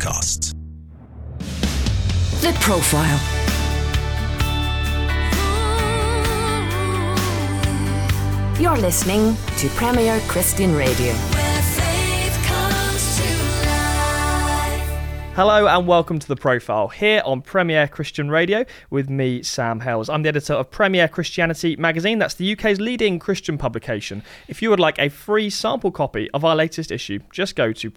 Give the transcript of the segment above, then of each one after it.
Podcasts. The Profile. You're listening to Premier Christian Radio. Hello and welcome to The Profile, here on Premier Christian Radio with me, Sam Hells. I'm the editor of Premier Christianity magazine. That's the UK's leading Christian publication. If you would like a free sample copy of our latest issue, just go to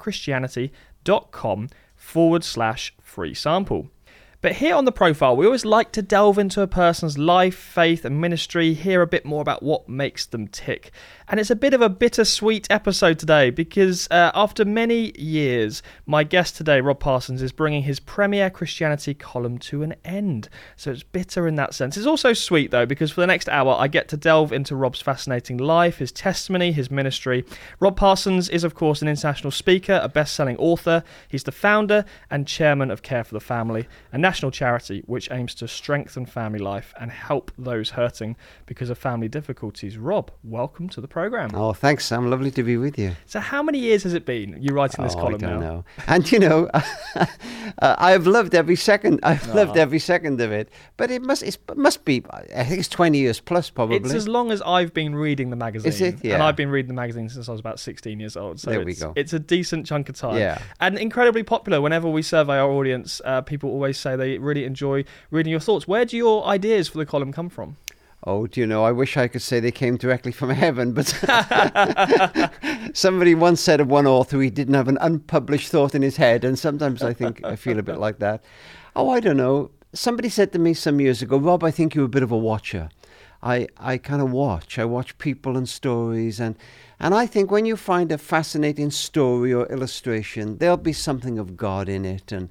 premierchristianity.com/free sample. But here on The Profile, we always like to delve into a person's life, faith and ministry, hear a bit more about what makes them tick. And it's a bit of a bittersweet episode today because after many years, my guest today, Rob Parsons, is bringing his Premier Christianity column to an end. So it's bitter in that sense. It's also sweet, though, because for the next hour, I get to delve into Rob's fascinating life, his testimony, his ministry. Rob Parsons is, of course, an international speaker, a best-selling author. He's the founder and chairman of Care for the Family, a national charity which aims to strengthen family life and help those hurting because of family difficulties. Rob, welcome to the programme. Oh, thanks, Sam. Lovely to be with you. So how many years has it been you writing this column now? I don't know. And, you know, I've loved every second. Loved every second of it. But it must be, I think it's 20 years plus, probably. It's as long as I've been reading the magazine. Is it? Yeah. And I've been reading the magazine since I was about 16 years old. So there we go. It's a decent chunk of time. Yeah. And incredibly popular. Whenever we survey our audience, people always say they really enjoy reading your thoughts. Where do your ideas for the column come from? Oh, do you know, I wish I could say they came directly from heaven, but somebody once said of one author he didn't have an unpublished thought in his head, and sometimes I feel a bit like that. Oh, I don't know. Somebody said to me some years ago, Rob, I think you're a bit of a watcher. I kind of watch. I watch people and stories, and I think when you find a fascinating story or illustration, there'll be something of God in it. And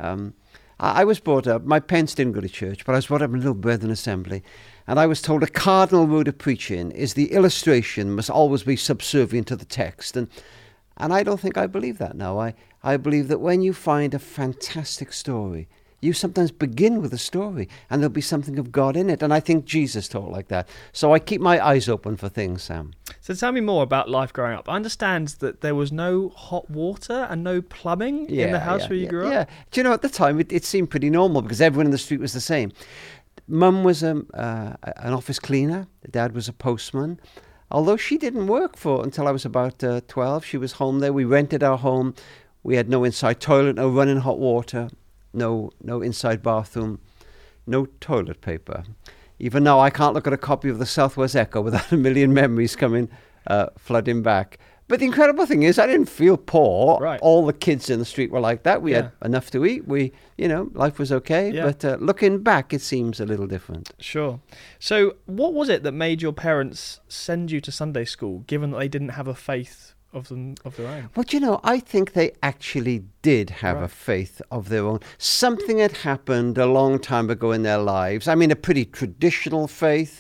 I was brought up, my parents didn't go to church, but I was brought up in a little Brethren assembly. And I was told a cardinal rule of preaching is the illustration must always be subservient to the text. And I don't think I believe that now. I believe that when you find a fantastic story, you sometimes begin with a story and there'll be something of God in it. And I think Jesus taught like that. So I keep my eyes open for things, Sam. So tell me more about life growing up. I understand that there was no hot water and no plumbing in the house where you grew up. Yeah. Do you know, at the time it seemed pretty normal because everyone in the street was the same. Mum was an office cleaner. Dad was a postman. Although she didn't work until I was about 12. She was home there. We rented our home. We had no inside toilet, no running hot water, no inside bathroom, no toilet paper. Even now, I can't look at a copy of the Southwest Echo without a million memories coming flooding back. But the incredible thing is I didn't feel poor. Right. All the kids in the street were like that. We had enough to eat. Life was okay. Yeah. But looking back, it seems a little different. Sure. So what was it that made your parents send you to Sunday school, given that they didn't have a faith of their own? But, you know, I think they actually did have a faith of their own. Something had happened a long time ago in their lives. I mean, a pretty traditional faith,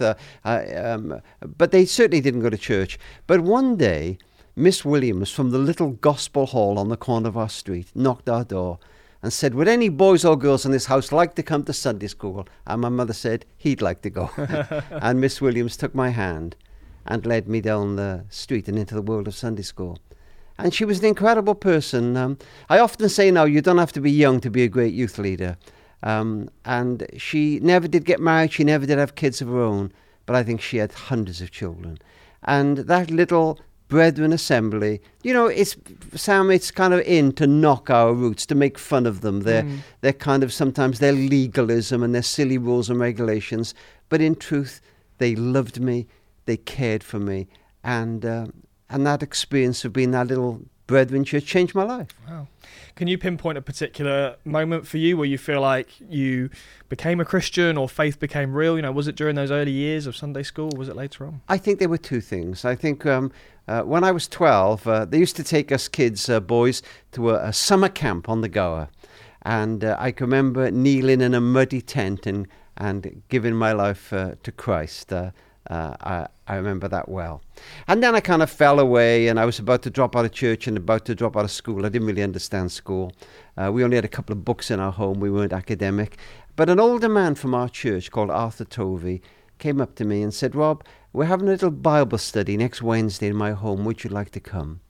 but they certainly didn't go to church. But one day, Miss Williams from the little gospel hall on the corner of our street knocked our door and said, would any boys or girls in this house like to come to Sunday school? And my mother said he'd like to go. And Miss Williams took my hand and led me down the street and into the world of Sunday school. And she was an incredible person. I often say now, you don't have to be young to be a great youth leader. And she never did get married. She never did have kids of her own. But I think she had hundreds of children. And that little Brethren assembly, you know, it's kind of in to knock our roots, to make fun of them. They're kind of sometimes their legalism and their silly rules and regulations. But in truth, they loved me, they cared for me, and that experience of being that little Brethren church changed my life. Wow. Can you pinpoint a particular moment for you where you feel like you became a Christian or faith became real? You know, was it during those early years of Sunday school or was it later on? I think there were two things. I think when I was 12, they used to take us kids, boys, to a summer camp on the Gower. And I can remember kneeling in a muddy tent and giving my life to Christ. I remember that well. And then I kind of fell away and I was about to drop out of church and about to drop out of school. I didn't really understand school. We only had a couple of books in our home. We weren't academic. But an older man from our church called Arthur Tovey came up to me and said, Rob, we're having a little Bible study next Wednesday in my home. Would you like to come?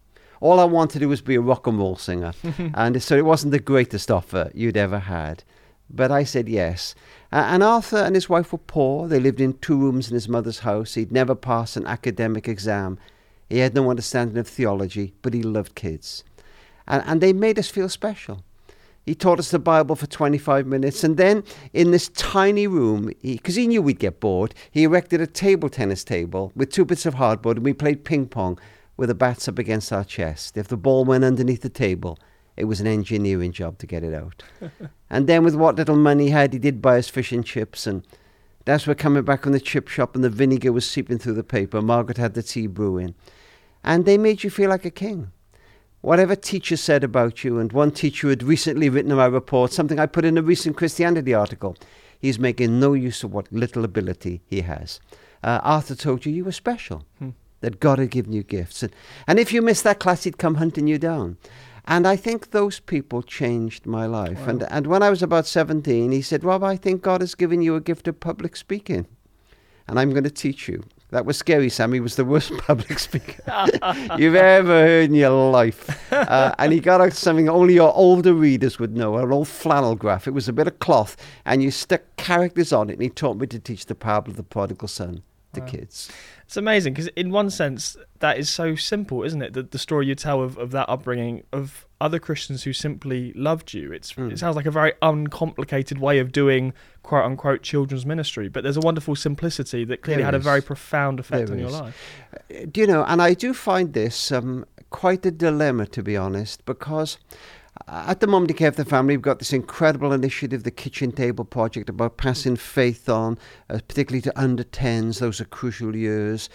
all I wanted to do was be a rock and roll singer. And so it wasn't the greatest offer you'd ever had. But I said yes. And Arthur and his wife were poor. They lived in 2 rooms in his mother's house. He'd never passed an academic exam. He had no understanding of theology, but he loved kids. And they made us feel special. He taught us the Bible for 25 minutes. And then in this tiny room, because he knew we'd get bored, he erected a table tennis table with 2 bits of hardboard, and we played ping pong with the bats up against our chest. If the ball went underneath the table, it was an engineering job to get it out. And then with what little money he had, he did buy us fish and chips. And as we're coming back from the chip shop and the vinegar was seeping through the paper, Margaret had the tea brewing. And they made you feel like a king. Whatever teacher said about you, and one teacher had recently written in my report, something I put in a recent Christianity article, he's making no use of what little ability he has. Arthur told you were special, that God had given you gifts. And if you missed that class, he'd come hunting you down. And I think those people changed my life. Wow. And when I was about 17, he said, Rob, I think God has given you a gift of public speaking, and I'm going to teach you. That was scary, Sam. He was the worst public speaker you've ever heard in your life. And he got out something only your older readers would know, an old flannel graph. It was a bit of cloth, and you stuck characters on it, and he taught me to teach the parable of the prodigal son to kids. It's amazing, because in one sense, that is so simple, isn't it? The story you tell of that upbringing of other Christians who simply loved you. It sounds like a very uncomplicated way of doing quote-unquote children's ministry, but there's a wonderful simplicity that clearly had a very profound effect on your life. Do you know, and I do find this quite a dilemma, to be honest, because at the moment in Care for the Family, we've got this incredible initiative, the Kitchen Table Project, about passing faith on, particularly to under 10s. Those are crucial years.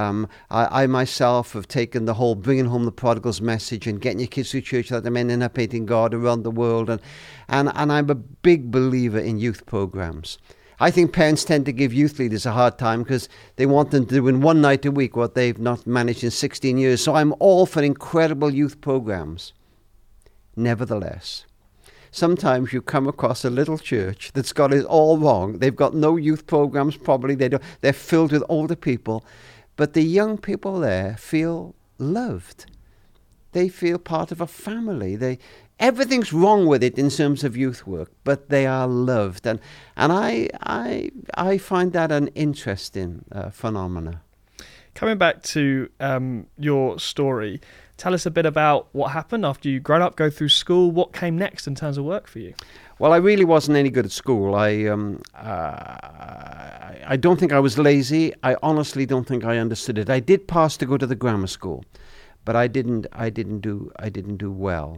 I myself have taken the whole bringing home the prodigal's message and getting your kids through church that they're ending up hating God around the world. And I'm a big believer in youth programs. I think parents tend to give youth leaders a hard time because they want them to do in one night a week what they've not managed in 16 years. So I'm all for incredible youth programs. Nevertheless, sometimes you come across a little church that's got it all wrong. They've got no youth programs, probably. They're filled with older people. But the young people there feel loved. They feel part of a family. Everything's wrong with it in terms of youth work, but they are loved. And I find that an interesting phenomena. Coming back to your story, tell us a bit about what happened after you grown up, go through school. What came next in terms of work for you? Well, I really wasn't any good at school. I don't think I was lazy. I honestly don't think I understood it. I did pass to go to the grammar school, but I didn't do well.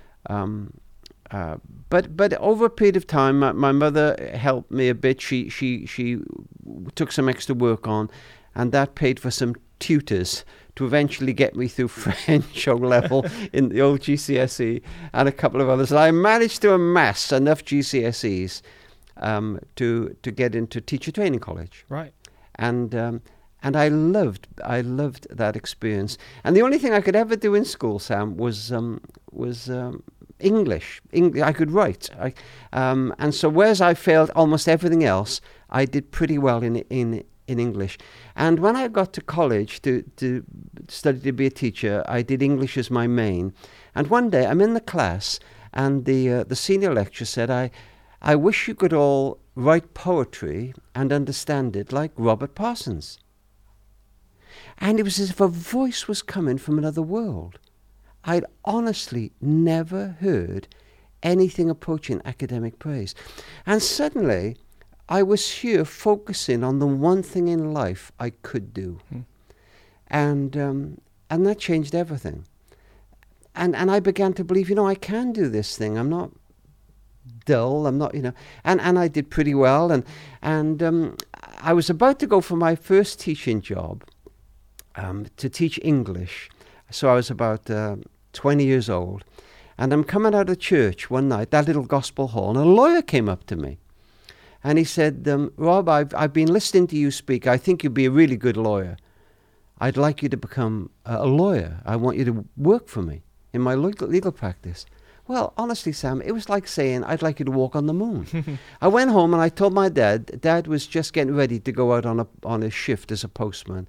But over a period of time, my mother helped me a bit. She took some extra work on, and that paid for some tutors to eventually get me through French O level in the old GCSE and a couple of others. And I managed to amass enough GCSEs to get into teacher training college. Right. And I loved that experience. And the only thing I could ever do in school, Sam, was English. I could write. And so whereas I failed almost everything else, I did pretty well in English. And when I got to college to study to be a teacher, I did English as my main. And one day I'm in the class, and the senior lecturer said, I wish you could all write poetry and understand it like Robert Parsons. And it was as if a voice was coming from another world. I'd honestly never heard anything approaching academic praise. And suddenly I was here focusing on the one thing in life I could do. And that changed everything. And I began to believe, I can do this thing. I'm not dull. I'm not, and I did pretty well. And I was about to go for my first teaching job to teach English. So I was about 20 years old. And I'm coming out of church one night, that little gospel hall, and a lawyer came up to me. And he said, Rob, I've been listening to you speak. I think you'd be a really good lawyer. I'd like you to become a lawyer. I want you to work for me in my legal practice. Well, honestly, Sam, it was like saying, I'd like you to walk on the moon. I went home and I told my dad. Dad was just getting ready to go out on a shift as a postman.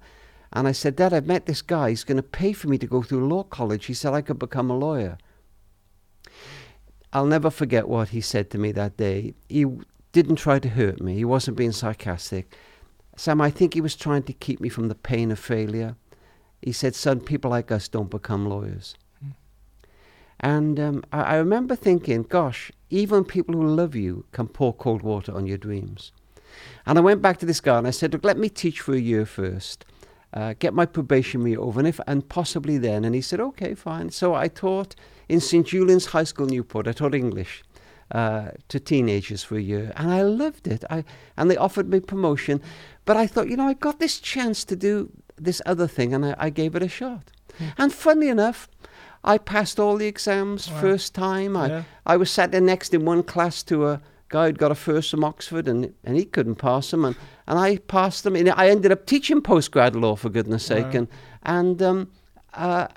And I said, Dad, I've met this guy. He's going to pay for me to go through law college. He said I could become a lawyer. I'll never forget what he said to me that day. He didn't try to hurt me. He wasn't being sarcastic. Sam, I think he was trying to keep me from the pain of failure. He said, son, people like us don't become lawyers. And I remember thinking, gosh, even people who love you can pour cold water on your dreams. And I went back to this guy and I said, look, let me teach for a year first. Get my probation year over and possibly then. And he said, okay, fine. So I taught in St. Julian's High School, Newport. I taught English to teenagers for a year. And I loved it. And they offered me promotion. But I thought, I got this chance to do this other thing and I gave it a shot. And funnily enough, I passed all the exams first time. I was sat there next in one class to a guy who'd got a first from Oxford and he couldn't pass them. And I passed them. And I ended up teaching postgrad law, for goodness sake. And I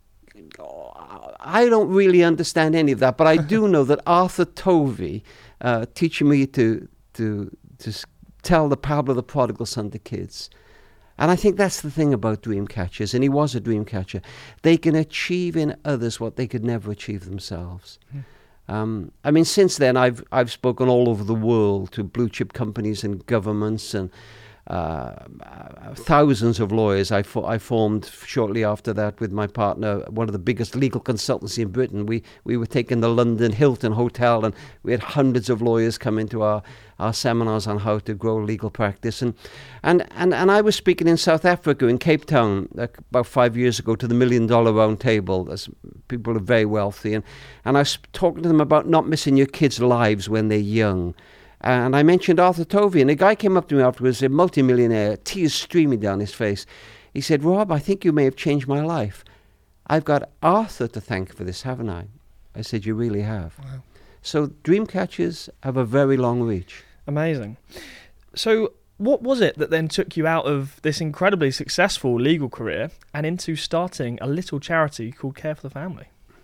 don't really understand any of that, but I do know that Arthur Tovey, teaching me to tell the parable of the prodigal son to kids. And I think that's the thing about dream catchers, and he was a dream catcher. They can achieve in others what they could never achieve themselves. Since then, I've spoken all over the world to blue chip companies and governments and thousands of lawyers. I formed shortly after that with my partner one of the biggest legal consultancy in Britain. We were taking the London Hilton Hotel, and we had hundreds of lawyers come into our seminars on how to grow legal practice. And I was speaking in South Africa, in Cape Town, about 5 years ago, to the $1 Million Round Table. As people are very wealthy, and I was talking to them about not missing your kids' lives when they're young. And I mentioned Arthur Tovey, and a guy came up to me afterwards, a multimillionaire, tears streaming down his face. He said, Rob, I think you may have changed my life. I've got Arthur to thank for this, haven't I? I said, you really have. Wow. So dream catchers have a very long reach. Amazing. So what was it that then took you out of this incredibly successful legal career and into starting a little charity called Care for the Family?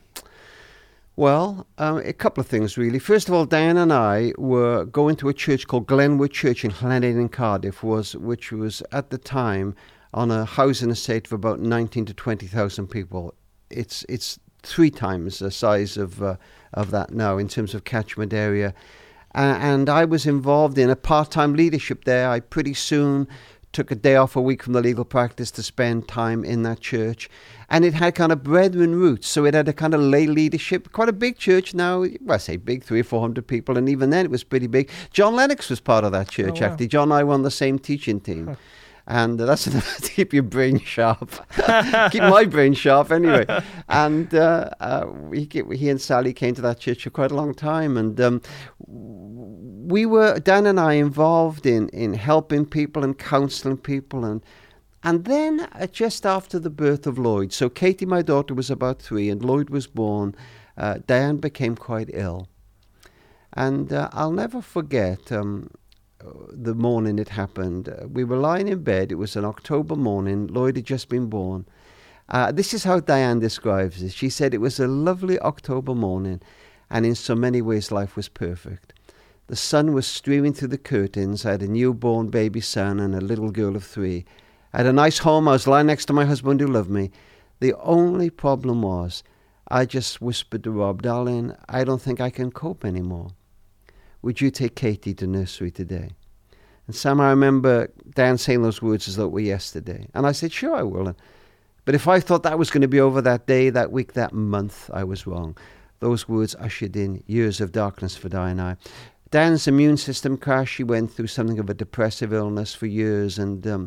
Well, a couple of things, really. First of all, Diane and I were going to a church called Glenwood Church in Llanelli in Cardiff, which was at the time on a housing estate of about 19 to 20,000 people. It's 3 times the size of that now in terms of catchment area. And I was involved in a part-time leadership there. I pretty soon took a day off a week from the legal practice to spend time in that church. And it had kind of brethren roots, so it had a kind of lay leadership, quite a big church now. Well, I say big, 300 or 400 people, and even then it was pretty big. John Lennox was part of that church, actually. John and I were on the same teaching team. Huh. And that's enough to keep your brain sharp. Keep my brain sharp, anyway. And he and Sally came to that church for quite a long time. And we were, Dan and I, involved in helping people and counselling people. And then just after the birth of Lloyd, so Katie, my daughter, was about 3 and Lloyd was born, Diane became quite ill. And I'll never forget the morning it happened. We were lying in bed. It was an October morning. Lloyd had just been born. This is how Diane describes it. She said it was a lovely October morning, and in so many ways life was perfect. The sun was streaming through the curtains. I had a newborn baby son and a little girl of 3. I had a nice home. I was lying next to my husband who loved me. The only problem was I just whispered to Rob, darling, I don't think I can cope anymore. Would you take Katie to nursery today? And Sam, I remember Dan saying those words as though it were yesterday. And I said, sure, I will. But if I thought that was going to be over that day, that week, that month, I was wrong. Those words ushered in years of darkness for Di and I. Dan's immune system crashed. She went through something of a depressive illness for years. And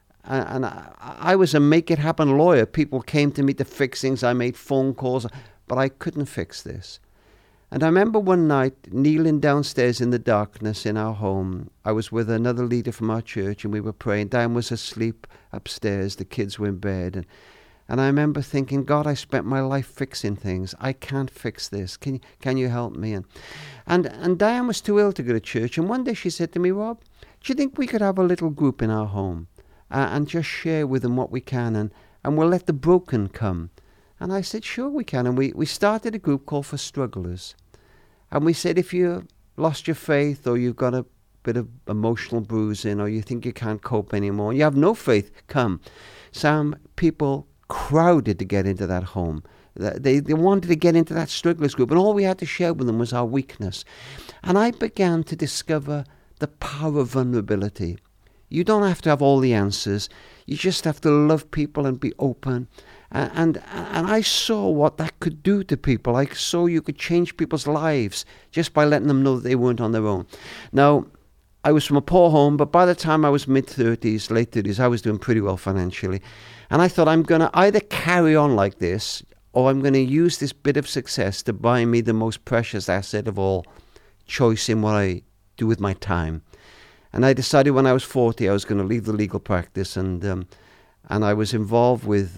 I was a make-it-happen lawyer. People came to me to fix things. I made phone calls, but I couldn't fix this. And I remember one night kneeling downstairs in the darkness in our home. I was with another leader from our church and we were praying. Dan was asleep upstairs. The kids were in bed. And I remember thinking, God, I spent my life fixing things. I can't fix this. Can you help me? And Diane was too ill to go to church. And one day she said to me, Rob, do you think we could have a little group in our home and just share with them what we can and we'll let the broken come? And I said, sure we can. And we started a group called For Strugglers. And we said, if you lost your faith or you've got a bit of emotional bruising, or you think you can't cope anymore, you have no faith, come. Some people crowded to get into that home. They wanted to get into that strugglers group, and all we had to share with them was our weakness. And I began to discover the power of vulnerability. You don't have to have all the answers. You just have to love people and be open. And I saw what that could do to people. I saw you could change people's lives just by letting them know that they weren't on their own. Now, I was from a poor home, but by the time I was mid-30s, late 30s, I was doing pretty well financially. And I thought, I'm going to either carry on like this, or I'm going to use this bit of success to buy me the most precious asset of all, choice in what I do with my time. And I decided when I was 40, I was going to leave the legal practice, and I was involved with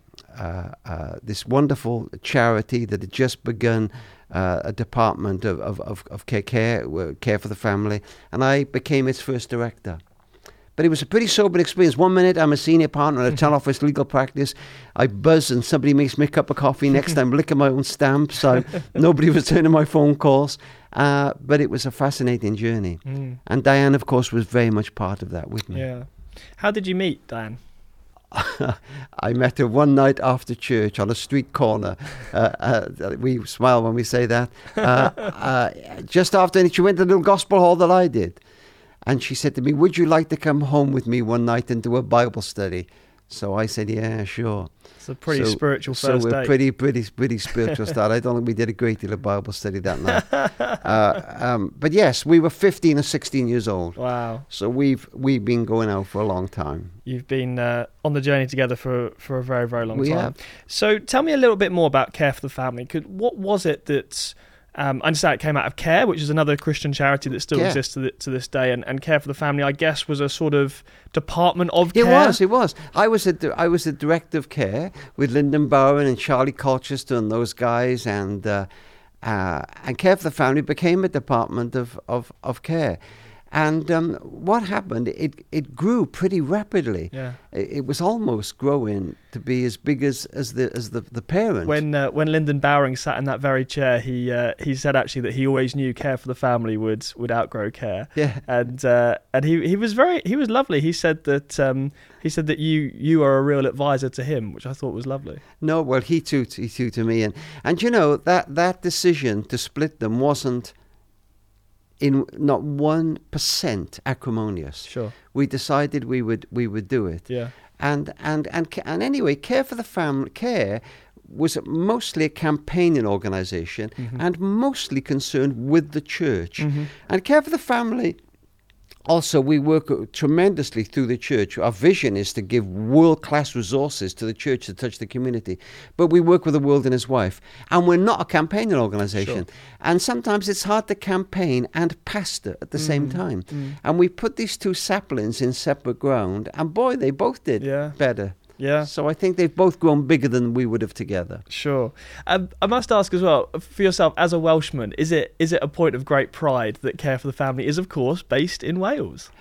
this wonderful charity that had just begun a department of care for the family, and I became its first director. But it was a pretty sobering experience. 1 minute I'm a senior partner at a town office legal practice. I buzz and somebody makes me a cup of coffee. Next I'm licking my own stamps. Nobody was returning my phone calls. But it was a fascinating journey. And Diane, of course, was very much part of that with me. Yeah. How did you meet Diane? I met her one night after church on a street corner. We smile when we say that. Just after, and she went to the little gospel hall that I did. And she said to me, would you like to come home with me one night and do a Bible study? So I said, yeah, sure. It's a pretty spiritual first date. So we're date. pretty spiritual start. I don't think we did a great deal of Bible study that night. But yes, we were 15 or 16 years old. Wow. So we've been going out for a long time. You've been on the journey together for a very, very long time. Have. So tell me a little bit more about Care for the Family. What was it that... I understand it came out of CARE, which is another Christian charity that still exists to this day, and Care for the Family, I guess, was a sort of department of CARE. It was. I was the director of CARE with Lyndon Bowen and Charlie Colchester and those guys, and Care for the Family became a department of CARE. And what happened? It grew pretty rapidly. Yeah. It was almost growing to be as big as the parent. When Lyndon Bowering sat in that very chair, he said actually that he always knew Care for the Family would outgrow CARE. Yeah. And he was lovely. He said that you are a real advisor to him, which I thought was lovely. No, well, he too to me, and you know that decision to split them wasn't in not 1% acrimonious. Sure. We decided we would do it. Yeah. And anyway, Care for the Family, CARE was mostly a campaigning organisation and mostly concerned with the church. And Care for the Family, also, we work tremendously through the church. Our vision is to give world-class resources to the church to touch the community. But we work with the world and his wife. And we're not a campaigning organisation. Sure. And sometimes it's hard to campaign and pastor at the same time. And we put these two saplings in separate ground. And boy, they both did better. Yeah. So I think they've both grown bigger than we would have together. Sure. I must ask as well, for yourself as a Welshman, is it a point of great pride that Care for the Family is, of course, based in Wales?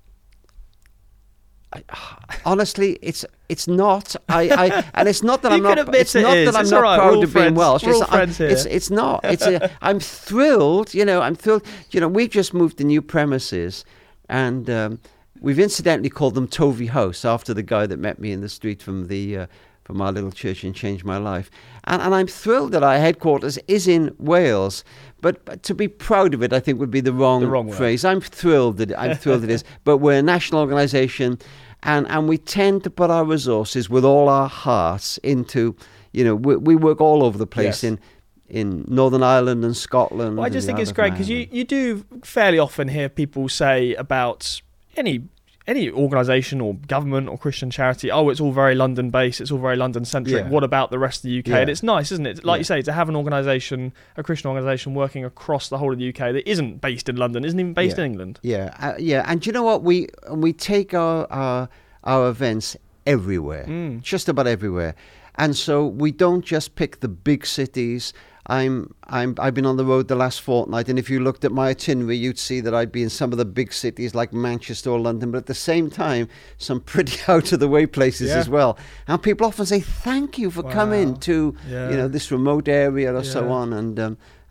Honestly, it's not. And it's not that I'm not. It's not that I'm not right. proud of being Welsh. We're all friends here. It's not. I'm thrilled. I'm thrilled. We've just moved to new premises, and we've incidentally called them Tovey House after the guy that met me in the street from our little church and changed my life. And I'm thrilled that our headquarters is in Wales. But to be proud of it, I think would be the wrong phrase. I'm thrilled that it is. But we're a national organisation, and we tend to put our resources with all our hearts into. We work all over the place in Northern Ireland and Scotland. Well, I just think it's great because you do fairly often hear people say about any organisation or government or Christian charity, it's all very London based, it's all very London centric. What about the rest of the UK? And it's nice, isn't it? Like you say, to have an organisation, a Christian organisation working across the whole of the UK that isn't based in London, isn't even based in England. And you know what? We take our events everywhere, just about everywhere. And so we don't just pick the big cities. I've been on the road the last fortnight, and if you looked at my itinerary, you'd see that I'd be in some of the big cities like Manchester or London, but at the same time, some pretty out-of-the-way places as well. And people often say, thank you for coming to this remote area or so on.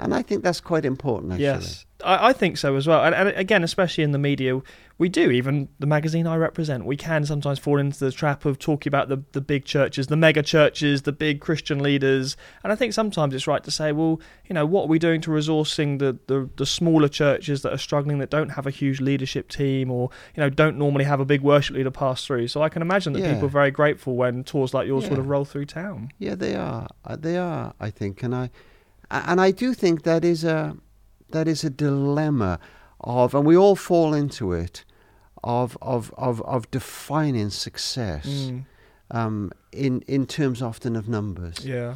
And I think that's quite important, actually. Yes, I think so as well. And again, especially in the media, we do, even the magazine I represent, we can sometimes fall into the trap of talking about the big churches, the mega churches, the big Christian leaders. And I think sometimes it's right to say, well, what are we doing to resourcing the smaller churches that are struggling, that don't have a huge leadership team, or, don't normally have a big worship leader pass through. So I can imagine that people are very grateful when tours like yours sort of roll through town. Yeah, they are. They are, I think. And I do think that is a dilemma of, and we all fall into it, of defining success in terms often of numbers. Yeah.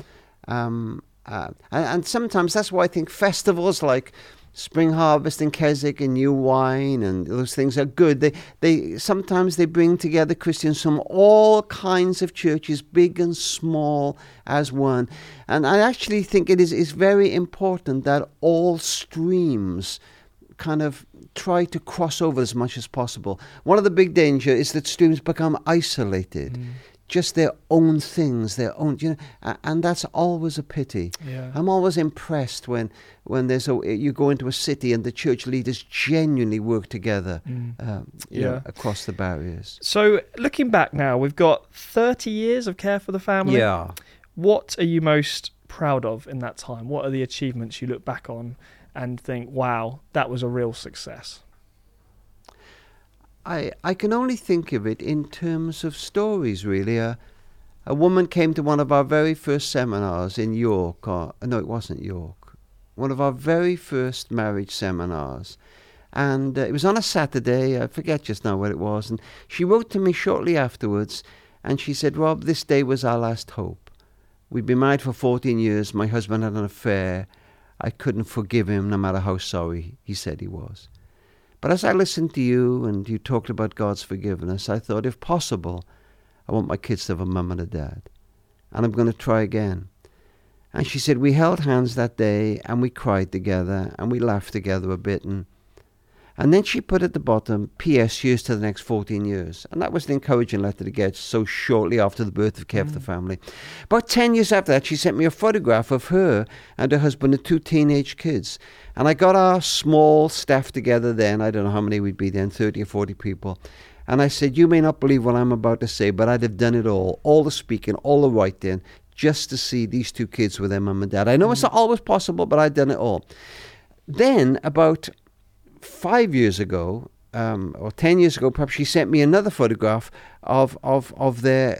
And sometimes that's why I think festivals like Spring Harvest in Keswick and New Wine and those things are good. They sometimes they bring together Christians from all kinds of churches, big and small, as one. And I actually think it is very important that all streams kind of try to cross over as much as possible. One of the big dangers is that streams become isolated. Just their own things, their own, and that's always a pity. Yeah. I'm always impressed when you go into a city and the church leaders genuinely work together across the barriers. So looking back now, we've got 30 years of Care for the Family. Yeah. What are you most proud of in that time? What are the achievements you look back on and think, wow, that was a real success? I can only think of it in terms of stories, really. A woman came to one of our very first seminars in York. No, it wasn't York. One of our very first marriage seminars. And it was on a Saturday. I forget just now what it was. And she wrote to me shortly afterwards. And she said, Rob, this day was our last hope. We'd been married for 14 years. My husband had an affair. I couldn't forgive him, no matter how sorry he said he was. But as I listened to you and you talked about God's forgiveness, I thought, if possible, I want my kids to have a mum and a dad. And I'm going to try again. And she said, we held hands that day and we cried together and we laughed together a bit. And then she put at the bottom, P.S. Here's to the next 14 years. And that was an encouraging letter to get so shortly after the birth of Care for the Family. About 10 years after that, she sent me a photograph of her and her husband and 2 teenage kids. And I got our small staff together then. I don't know how many we'd be then, 30 or 40 people. And I said, you may not believe what I'm about to say, but I'd have done it all the speaking, all the writing, just to see these 2 kids with their mum and dad. I know it's not always possible, but I'd done it all. Then, about 5 years ago, or 10 years ago, perhaps, she sent me another photograph of their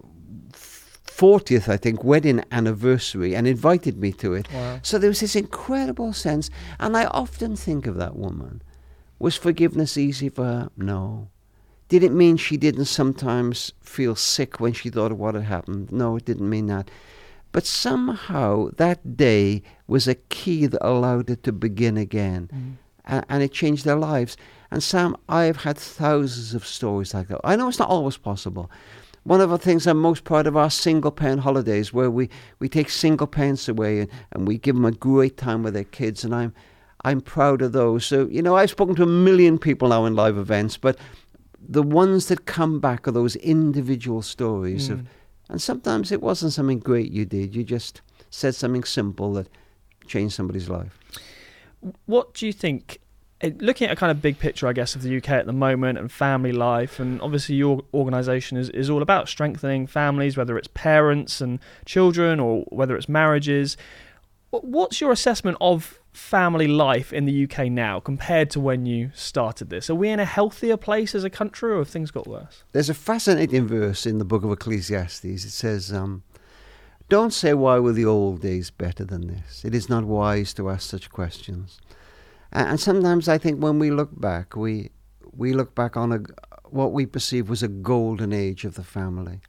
40th, I think, wedding anniversary and invited me to it. Wow. So there was this incredible sense. And I often think of that woman. Was forgiveness easy for her? No. Did it mean she didn't sometimes feel sick when she thought of what had happened? No, it didn't mean that. But somehow that day was a key that allowed it to begin again. And it changed their lives. And Sam, I've had thousands of stories like that. I know it's not always possible. One of the things I'm most proud of are single-parent holidays, where we take single parents away and we give them a great time with their kids. And I'm proud of those. So, I've spoken to 1 million people now in live events, but the ones that come back are those individual stories of, and sometimes it wasn't something great you did. You just said something simple that changed somebody's life. What do you think, looking at a kind of big picture, I guess, of the UK at the moment and family life, and obviously your organisation is all about strengthening families, whether it's parents and children or whether it's marriages. What's your assessment of family life in the UK now compared to when you started this? Are we in a healthier place as a country, or have things got worse? There's a fascinating verse in the book of Ecclesiastes. It says, don't say, why were the old days better than this? It is not wise to ask such questions. And sometimes I think when we look back, we look back on what we perceive was a golden age of the family.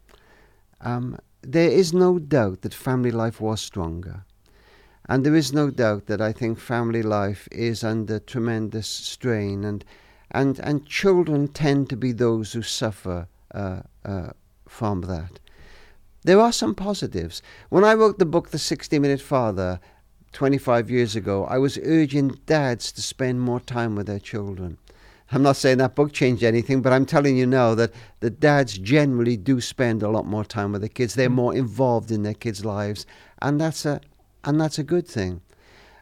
There is no doubt that family life was stronger. And there is no doubt that I think family life is under tremendous strain. And children tend to be those who suffer from that. There are some positives. When I wrote the book, The 60-Minute Father, 25 years ago, I was urging dads to spend more time with their children. I'm not saying that book changed anything, but I'm telling you now that the dads generally do spend a lot more time with their kids. They're more involved in their kids' lives, and that's a good thing.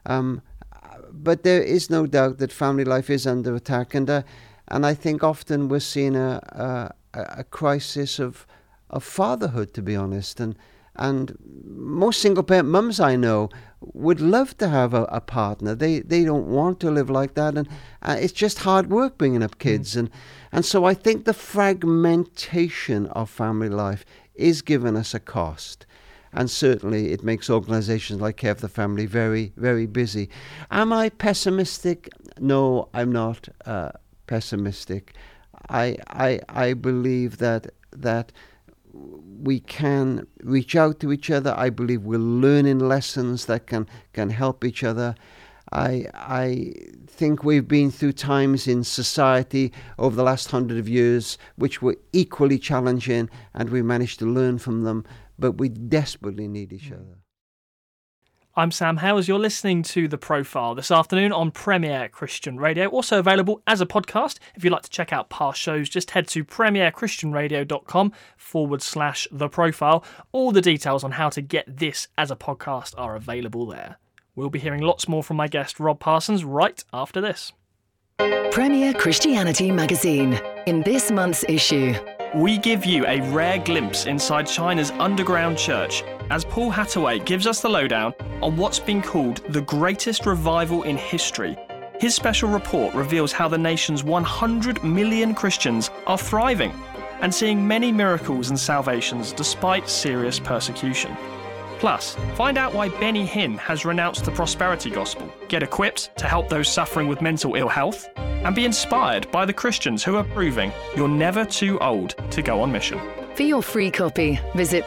But there is no doubt that family life is under attack, and I think often we're seeing a crisis of fatherhood, to be honest, and most single parent mums I know would love to have a partner. They don't want to live like that, and it's just hard work bringing up kids, and so I think the fragmentation of family life is giving us a cost. And certainly it makes organizations like Care for the Family very, very busy. Am I pessimistic? No, I'm not pessimistic. I believe that we can reach out to each other. I believe we're learning lessons that can help each other. I think we've been through times in society over the last 100 years which were equally challenging, and we managed to learn from them. But we desperately need each other. I'm Sam Hales. You're listening to The Profile this afternoon on Premier Christian Radio. Also available as a podcast. If you'd like to check out past shows, just head to premierchristianradio.com/The Profile. All the details on how to get this as a podcast are available there. We'll be hearing lots more from my guest Rob Parsons right after this. Premier Christianity Magazine. In this month's issue, we give you a rare glimpse inside China's underground church as Paul Hattaway gives us the lowdown on what's been called the greatest revival in history. His special report reveals how the nation's 100 million Christians are thriving and seeing many miracles and salvations despite serious persecution. Plus, find out why Benny Hinn has renounced the prosperity gospel, get equipped to help those suffering with mental ill health, and be inspired by the Christians who are proving you're never too old to go on mission. for your free copy, visit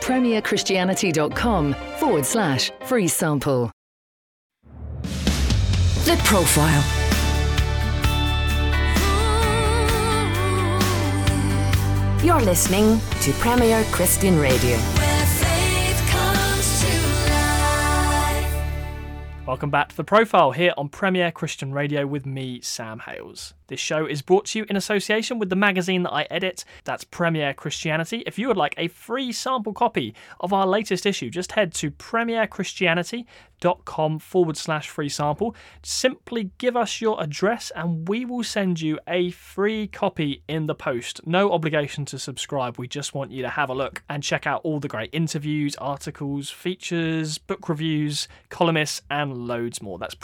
premierchristianity.com/free sample. The Profile. You're listening to Premier Christian Radio. Welcome back to The Profile here on Premier Christian Radio with me, Sam Hales. This show is brought to you in association with the magazine that I edit, that's Premier Christianity. If you would like a free sample copy of our latest issue, just head to premierchristianity.com/free sample. Simply give us your address and we will send you a free copy in the post. No obligation to subscribe, we just want you to have a look and check out all the great interviews, articles, features, book reviews, columnists and loads more. That's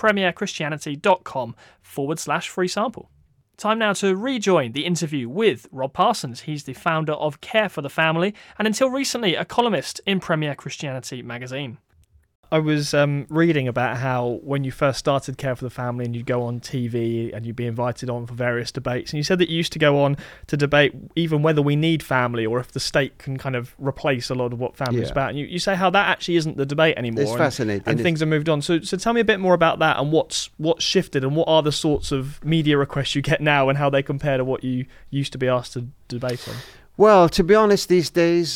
premierchristianity.com/free sample. Time now to rejoin the interview with Rob Parsons. He's the founder of Care for the Family and until recently a columnist in Premier Christianity magazine. I was reading about how when you first started Care for the Family and you'd go on TV and you'd be invited on for various debates, and you said that you used to go on to debate even whether we need family or if the state can kind of replace a lot of what family is about. And you say how that actually isn't the debate anymore. It's fascinating. And things have moved on. So tell me a bit more about that and what's shifted and what are the sorts of media requests you get now and how they compare to what you used to be asked to debate on. Well, to be honest, these days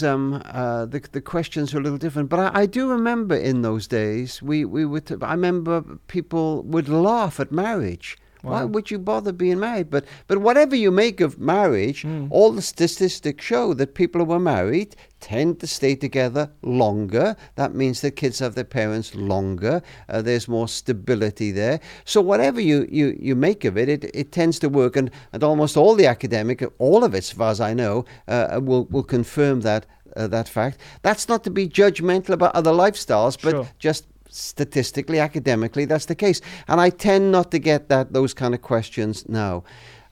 the questions are a little different. But I do remember in those days I remember people would laugh at marriage. Wow. Why would you bother being married? But whatever you make of marriage, all the statistics show that people who are married tend to stay together longer. That means that kids have their parents longer. There's more stability there. So whatever you make of it, it tends to work. And almost all the academic, all of it, as far as I know, will confirm that fact. That's not to be judgmental about other lifestyles, but sure. Just statistically, academically, that's the case. And I tend not to get those kind of questions now.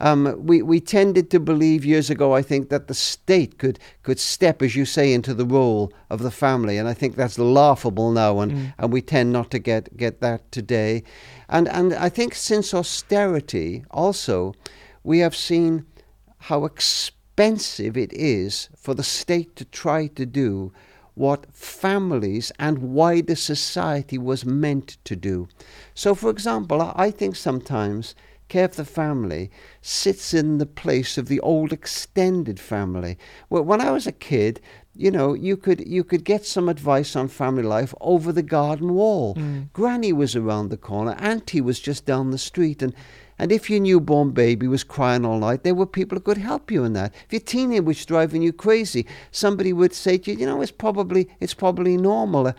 We tended to believe years ago, I think, that the state could step, as you say, into the role of the family. And I think that's laughable now, and we tend not to get that today. And I think since austerity, also, we have seen how expensive it is for the state to try to do what families and wider society was meant to do. So, for example, I think sometimes Care for the Family sits in the place of the old extended family. Well, when I was a kid, you could get some advice on family life over the garden wall. Granny was around the corner, Auntie was just down the street, and if your newborn baby was crying all night, there were people who could help you in that. If your teenager was driving you crazy, somebody would say to you, it's probably normal.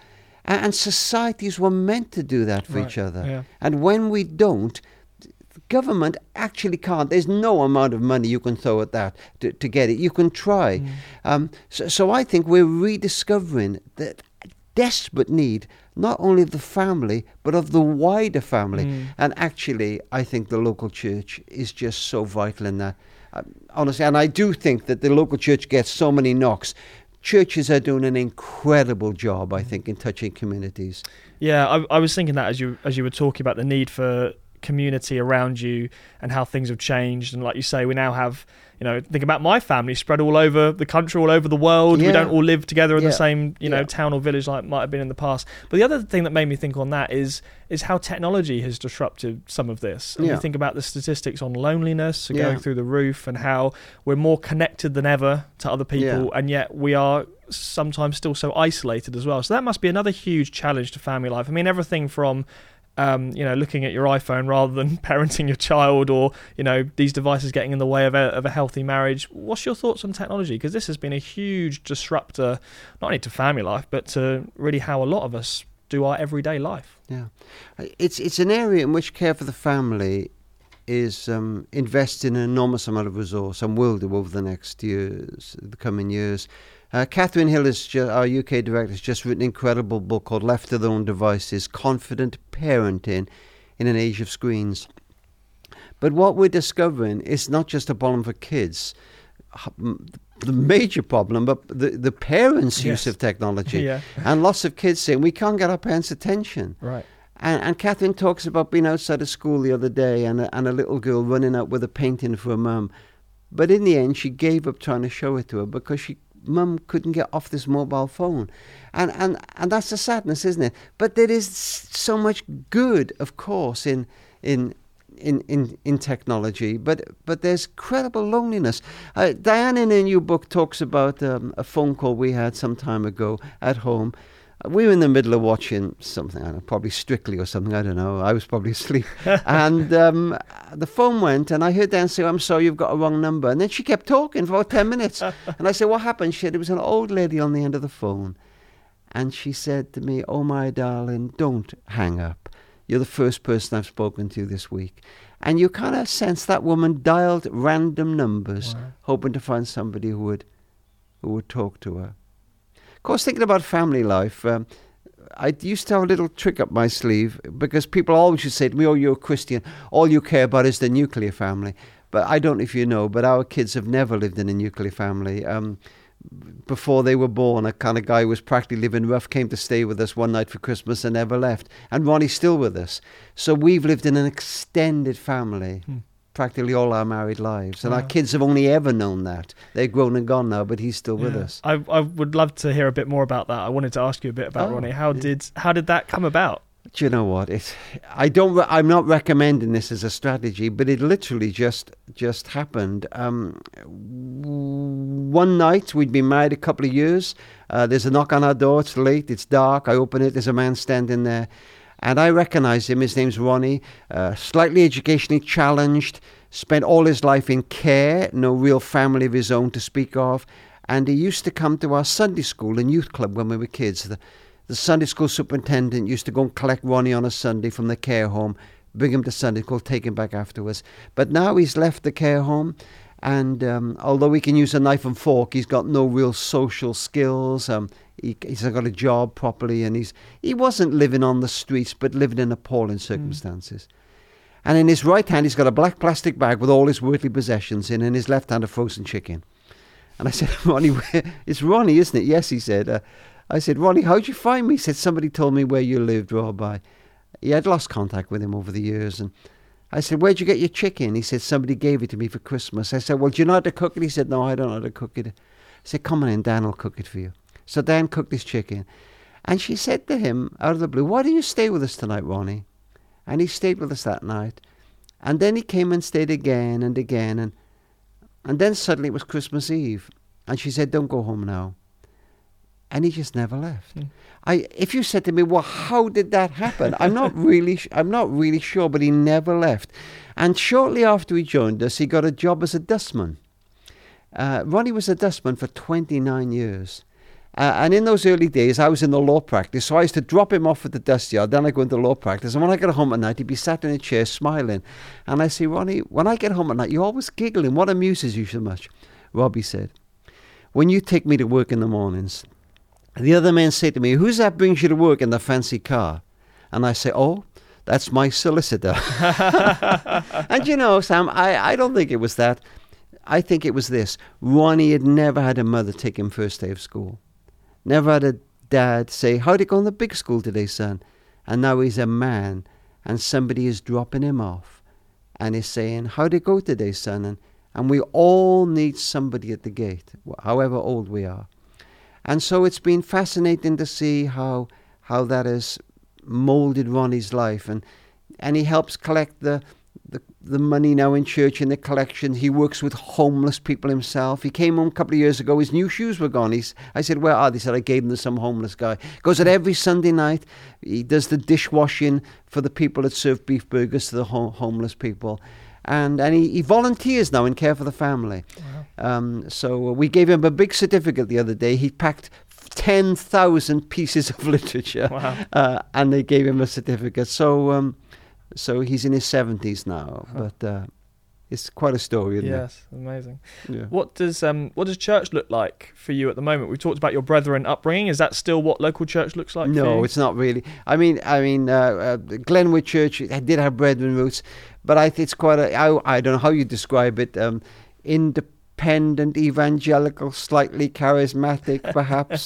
And societies were meant to do that for Right, each other. yeah. And when we don't, the government actually can't. There's no amount of money you can throw at that to get it. You can try. So I think we're rediscovering that desperate need, not only of the family, but of the wider family. And actually, I think the local church is just so vital in that. Honestly, and I do think that the local church gets so many knocks. Churches are doing an incredible job, I think, in touching communities. Yeah, I was thinking that as you were talking about the need for community around you and how things have changed. And like you say, we now have, think about my family spread all over the country, all over the world. Yeah. We don't all live together in the same, Yeah. town or village like might have been in the past. But the other thing that made me think on that is how technology has disrupted some of this. And you think about the statistics on loneliness going through the roof, and how we're more connected than ever to other people, and yet we are sometimes still so isolated as well. So that must be another huge challenge to family life. I mean, everything from looking at your iPhone rather than parenting your child, or these devices getting in the way of a healthy marriage. What's your thoughts on technology? Because this has been a huge disruptor, not only to family life, but to really how a lot of us do our everyday life. Yeah, it's an area in which care for the family is investing an enormous amount of resource, and will do over the next years, the coming years. Catherine Hill, our UK director, has just written an incredible book called Left to Their Own Devices, Confident Parenting in an Age of Screens. But what we're discovering is not just a problem for kids, the major problem, but the parents' use of technology. And lots of kids saying, we can't get our parents' attention. Right. And Catherine talks about being outside of school the other day and a little girl running out with a painting for her mum. But in the end, she gave up trying to show it to her because Mum couldn't get off this mobile phone. And that's the sadness, isn't it? But there is so much good, of course, in technology, but there's credible loneliness. Diane, in her new book, talks about a phone call we had some time ago at home. We were in the middle of watching something, I don't know, probably Strictly or something, I don't know. I was probably asleep. And the phone went, and I heard Dan say, I'm sorry, you've got a wrong number. And then she kept talking for about 10 minutes. And I said, what happened? She said, it was an old lady on the end of the phone. And she said to me, oh, my darling, don't hang up. You're the first person I've spoken to this week. And you kind of sense that woman dialed random numbers, hoping to find somebody who would talk to her. Of course, thinking about family life, I used to have a little trick up my sleeve, because people always used to say to me, oh, you're a Christian, all you care about is the nuclear family. But I don't know if you know, but our kids have never lived in a nuclear family. Before they were born, a kind of guy who was practically living rough came to stay with us one night for Christmas and never left. And Ronnie's still with us. So we've lived in an extended family practically all our married lives. And our kids have only ever known that. They're grown and gone now, but he's still with us. I would love to hear a bit more about that. I wanted to ask you a bit about Ronnie. How did that come about? Do you know what? I'm not recommending this as a strategy, but it literally just happened. One night, we'd been married a couple of years. There's a knock on our door. It's late. It's dark. I open it. There's a man standing there. And I recognize him. His name's Ronnie. Slightly educationally challenged. Spent all his life in care. No real family of his own to speak of. And he used to come to our Sunday school and youth club when we were kids. The Sunday school superintendent used to go and collect Ronnie on a Sunday from the care home, bring him to Sunday school, take him back afterwards. But now he's left the care home, and although he can use a knife and fork, he's got no real social skills. He's not got a job properly, and he wasn't living on the streets, but living in appalling circumstances. And in his right hand, he's got a black plastic bag with all his worldly possessions in, and in his left hand, a frozen chicken. And I said, Ronnie, it's Ronnie, isn't it? Yes, he said. I said, Ronnie, how'd you find me? He said, somebody told me where you lived, Rob. He had lost contact with him over the years. And I said, where'd you get your chicken? He said, somebody gave it to me for Christmas. I said, well, do you know how to cook it? He said, no, I don't know how to cook it. I said, come on in, Dan will cook it for you. So Dan cooked his chicken. And she said to him, out of the blue, why don't you stay with us tonight, Ronnie? And he stayed with us that night. And then he came and stayed again and again. And then suddenly it was Christmas Eve. And she said, don't go home now. And he just never left. If you said to me, well, how did that happen? I'm not really sure, but he never left. And shortly after he joined us, he got a job as a dustman. Ronnie was a dustman for 29 years. And in those early days, I was in the law practice, so I used to drop him off at the dust yard, then I'd go into law practice, and when I got home at night, he'd be sat in a chair smiling. And I say, Ronnie, when I get home at night, you're always giggling. What amuses you so much? Robbie said, when you take me to work in the mornings, the other men say to me, who's that brings you to work in the fancy car? And I say, oh, that's my solicitor. And you know, Sam, I don't think it was that. I think it was this. Ronnie had never had a mother take him first day of school. Never had a dad say, how'd it go in the big school today, son? And now he's a man, and somebody is dropping him off and is saying, how'd it go today, son? And we all need somebody at the gate, however old we are. And so it's been fascinating to see how that has molded Ronnie's life. And he helps collect the money now in church in the collection. He works with homeless people himself. He came home a couple of years ago. His new shoes were gone. I said, where are they? He said, I gave them to some homeless guy. Goes out every Sunday night. He does the dishwashing for the people that serve beef burgers to the homeless people. And he volunteers now in care for the family. Wow. So we gave him a big certificate the other day. He packed 10,000 pieces of literature. Wow. And they gave him a certificate. So he's in his 70s now, but it's quite a story, isn't it? Yes, amazing. Yeah. What does church look like for you at the moment? We've talked about your Brethren upbringing. Is that still what local church looks like? No, for you? it's not really. I mean, Glenwood Church did have Brethren roots, but it's quite I don't know how you describe it. Independent, evangelical, slightly charismatic, perhaps.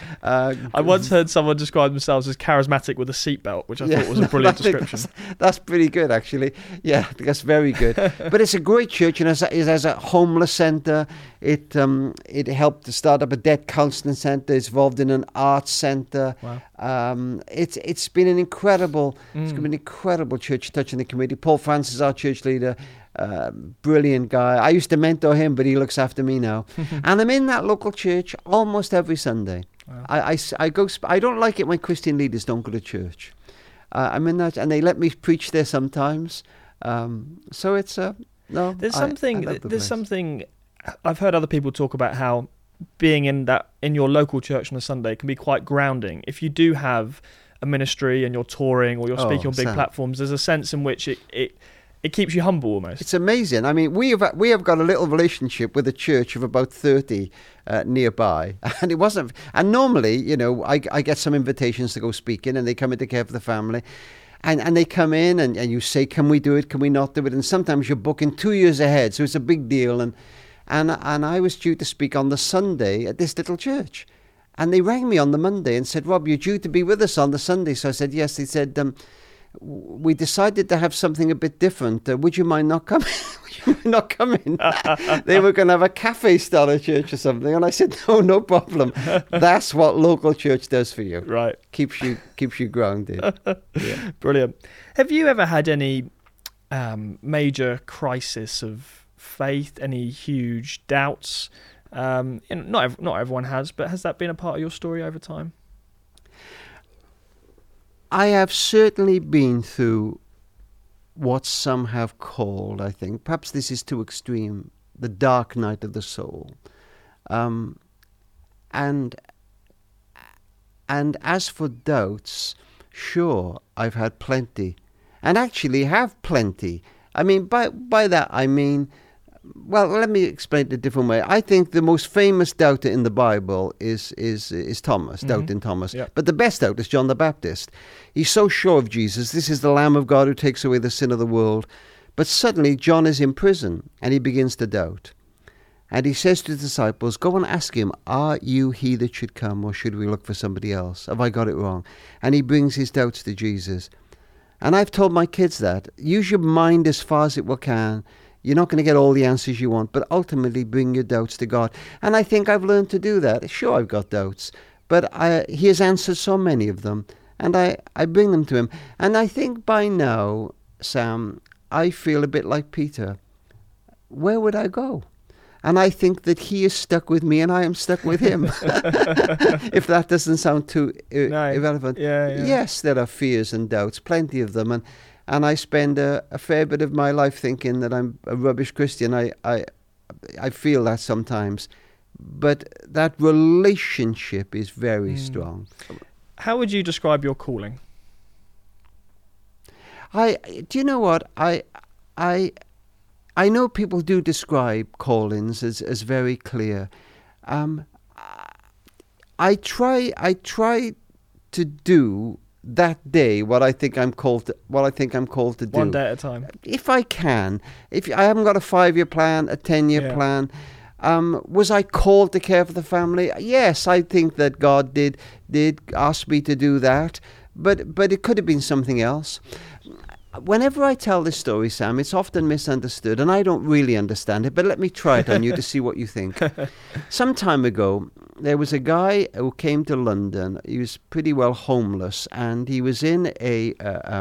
I once heard someone describe themselves as charismatic with a seatbelt, which I thought was a brilliant description. That's pretty good, actually. Yeah, that's very good. But it's a great church, and it has a homeless centre. It helped to start up a debt counselling centre. It's involved in an arts centre. Wow. It's been an incredible, it's been an incredible church touching the community. Paul Francis, our church leader. Brilliant guy. I used to mentor him, but he looks after me now. And I'm in that local church almost every Sunday. Wow. I go. I don't like it when Christian leaders don't go to church. I'm in that, and they let me preach there sometimes. So it's no. There's something. I've heard other people talk about how being in your local church on a Sunday can be quite grounding. If you do have a ministry and you're touring or you're speaking on big platforms, there's a sense in which it keeps you humble almost. It's amazing. I mean, we have got a little relationship with a church of about 30 nearby, and it wasn't. And normally, you know, I get some invitations to go speaking, and they come in to care for the family, and they come in, and you say, can we do it? Can we not do it? And sometimes you're booking 2 years ahead, so it's a big deal. And I was due to speak on the Sunday at this little church, and they rang me on the Monday and said, Rob, you're due to be with us on the Sunday. So I said yes. They said, we decided to have something a bit different. Would you mind not coming? Would you not come in? They were going to have a cafe style of church or something, and I said, no problem. That's what local church does for you. Right, keeps you grounded. Yeah. Brilliant. Have you ever had any major crisis of faith? Any huge doubts? Not everyone has, but has that been a part of your story over time? I have certainly been through what some have called, I think, perhaps this is too extreme, the dark night of the soul. And as for doubts, sure, I've had plenty, and actually have plenty. I mean, by that I mean, well, let me explain it a different way. I think the most famous doubter in the Bible is Thomas, doubting Thomas. Yep. But the best doubter is John the Baptist. He's so sure of Jesus. This is the Lamb of God who takes away the sin of the world. But suddenly John is in prison and he begins to doubt. And he says to the disciples, go and ask him, are you he that should come, or should we look for somebody else? Have I got it wrong? And he brings his doubts to Jesus. And I've told my kids that. Use your mind as far as it will can. You're not going to get all the answers you want, but ultimately bring your doubts to God. And I think I've learned to do that. Sure, I've got doubts, but he has answered so many of them, and I bring them to him. And I think by now, Sam, I feel a bit like Peter. Where would I go? And I think that he is stuck with me and I am stuck with him. If that doesn't sound too irrelevant. Yeah. Yes, there are fears and doubts, plenty of them. And I spend a fair bit of my life thinking that I'm a rubbish Christian. I feel that sometimes. but that relationship is very strong. How would you describe your calling? Do you know what? I know people do describe callings as very clear. I try to do that day what I think I'm called to do. One day at a time. If I can. If I haven't got a 5-year plan, a 10-year plan. Was I called to care for the family? Yes, I think that God did ask me to do that, but it could have been something else. Whenever I tell this story, Sam, it's often misunderstood, and I don't really understand it, but let me try it on you to see what you think. Some time ago, there was a guy who came to London. He was pretty well homeless, and he was in a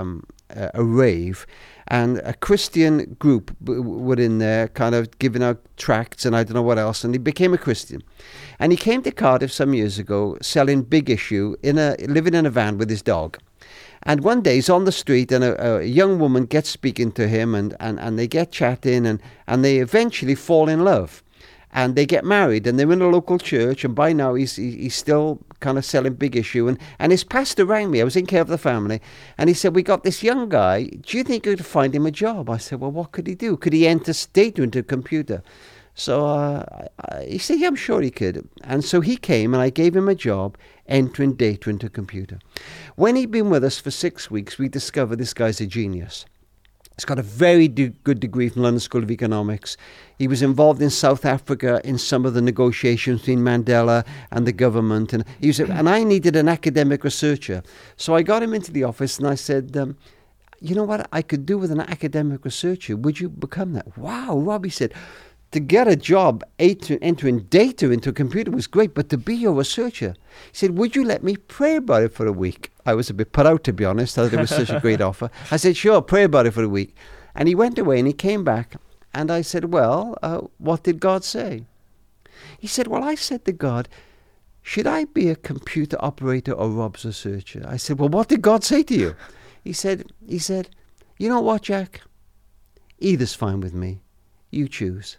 rave, and a Christian group were in there kind of giving out tracts and I don't know what else, and he became a Christian. And he came to Cardiff some years ago selling Big Issue, living in a van with his dog. And one day he's on the street and a young woman gets speaking to him and they get chatting and they eventually fall in love. And they get married and they're in a local church, and by now he's still kind of selling Big Issue. And his pastor rang me. I was in care of the family. And he said, we got this young guy. Do you think you could find him a job? I said, well, what could he do? Could he enter data into a computer? So he said, yeah, I'm sure he could. And so he came and I gave him a job entering data into a computer. When he'd been with us for 6 weeks, we discovered this guy's a genius. He's got a very good degree from London School of Economics. He was involved in South Africa in some of the negotiations between Mandela and the government. And I needed an academic researcher. So I got him into the office and I said, you know what I could do with an academic researcher? Would you become that? Wow, Robbie said, to get a job entering data into a computer was great, but to be your researcher, he said, would you let me pray about it for a week? I was a bit put out, to be honest. I thought it was such a great offer. I said, sure, pray about it for a week. And he went away and he came back. And I said, well, what did God say? He said, well, I said to God, should I be a computer operator or Rob's researcher? I said, well, what did God say to you? He said, you know what, Jack? Either's fine with me. You choose.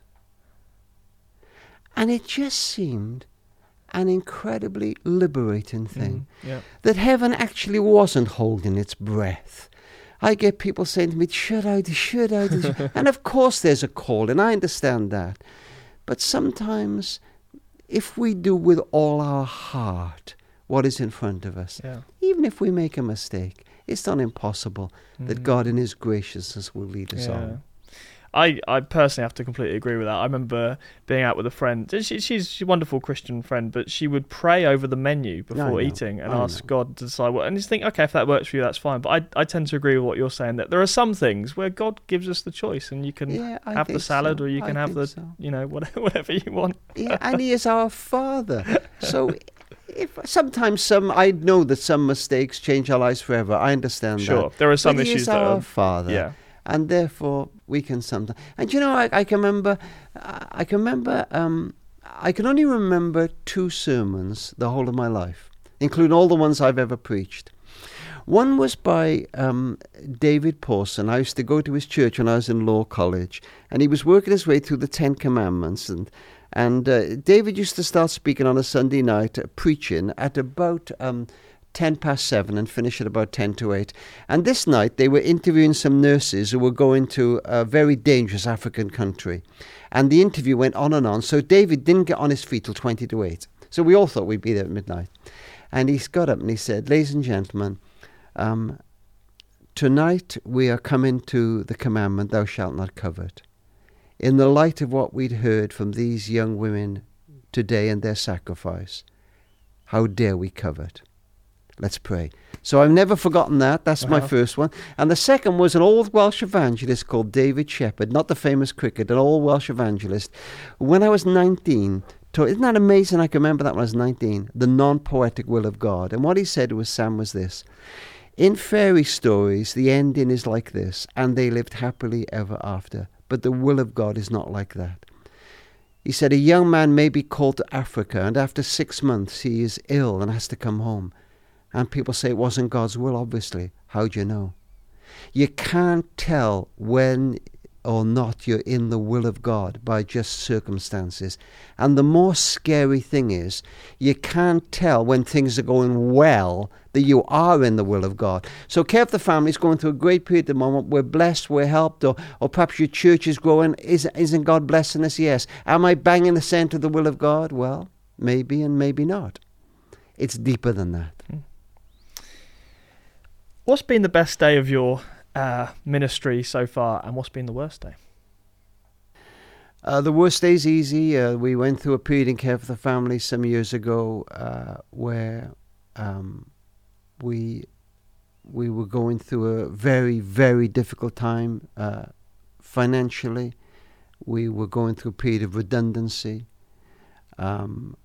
And it just seemed an incredibly liberating thing. That heaven actually wasn't holding its breath. I get people saying to me, should I do? And of course there's a call, and I understand that. But sometimes, if we do with all our heart what is in front of us, even if we make a mistake, it's not impossible that God in his graciousness will lead us on. I personally have to completely agree with that. I remember being out with a friend. She's a wonderful Christian friend, but she would pray over the menu before eating and ask God to decide what. And just think, okay, if that works for you, that's fine. But I tend to agree with what you're saying, that there are some things where God gives us the choice, and you can have the salad or you can have the, whatever you want. Yeah, and he is our Father. So sometimes I know that some mistakes change our lives forever. I understand that. Sure, there are some issues he is our Father. Yeah. And therefore, we can sometimes. And you know, I can remember. I can only remember 2 sermons the whole of my life, including all the ones I've ever preached. One was by David Pawson. I used to go to his church when I was in law college, and he was working his way through the 10 Commandments. And David used to start speaking on a Sunday night, preaching at about 7:10 and finish at about 7:50. And this night they were interviewing some nurses who were going to a very dangerous African country. And the interview went on and on. So David didn't get on his feet till 7:20. So we all thought we'd be there at midnight. And he got up and he said, ladies and gentlemen, tonight we are coming to the commandment, thou shalt not covet. In the light of what we'd heard from these young women today and their sacrifice, how dare we covet? Let's pray. So I've never forgotten that. That's my first one. And the second was an old Welsh evangelist called David Shepherd, not the famous cricketer, an old Welsh evangelist. When I was 19, isn't that amazing? I can remember that when I was 19, the non-poetic will of God. And what he said was this. In fairy stories, the ending is like this, and they lived happily ever after. But the will of God is not like that. He said a young man may be called to Africa, and after 6 months he is ill and has to come home. And people say it wasn't God's will, obviously. How do you know? You can't tell when or not you're in the will of God by just circumstances. And the more scary thing is, you can't tell when things are going well that you are in the will of God. So Care of the Family is going through a great period at the moment. We're blessed, we're helped, or perhaps your church is growing. Isn't God blessing us? Yes. Am I banging the center of the will of God? Well, maybe and maybe not. It's deeper than that. What's been the best day of your ministry so far, and what's been the worst day? The worst day's easy. We went through a period in Care for the Family some years ago where we were going through a very, very difficult time financially. We were going through a period of redundancy, and